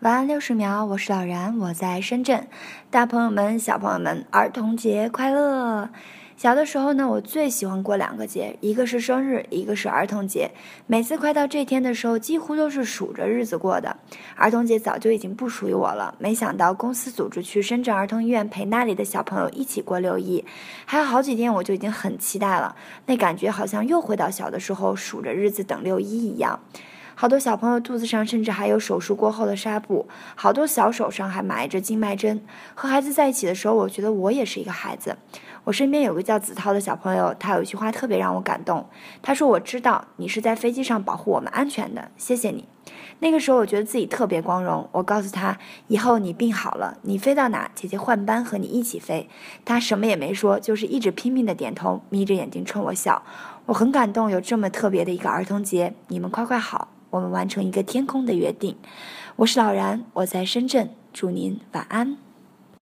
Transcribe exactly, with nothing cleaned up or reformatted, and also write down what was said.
晚安六十秒，我是老然，我在深圳。大朋友们、小朋友们，儿童节快乐！小的时候呢，我最喜欢过两个节，一个是生日，一个是儿童节。每次快到这天的时候，几乎都是数着日子过的。儿童节早就已经不属于我了，没想到公司组织去深圳儿童医院陪那里的小朋友一起过六一，还有好几天我就已经很期待了，那感觉好像又回到小的时候数着日子等六一一样。好多小朋友肚子上甚至还有手术过后的纱布，好多小手上还埋着静脉针。和孩子在一起的时候，我觉得我也是一个孩子。我身边有个叫子涛的小朋友，他有一句话特别让我感动。他说：“我知道你是在飞机上保护我们安全的，谢谢你。”那个时候我觉得自己特别光荣。我告诉他，以后你病好了，你飞到哪，姐姐换班和你一起飞。他什么也没说，就是一直拼命的点头，眯着眼睛冲我笑。我很感动，有这么特别的一个儿童节，你们快快好，我们完成一个天空的约定。我是老然，我在深圳，祝您晚安。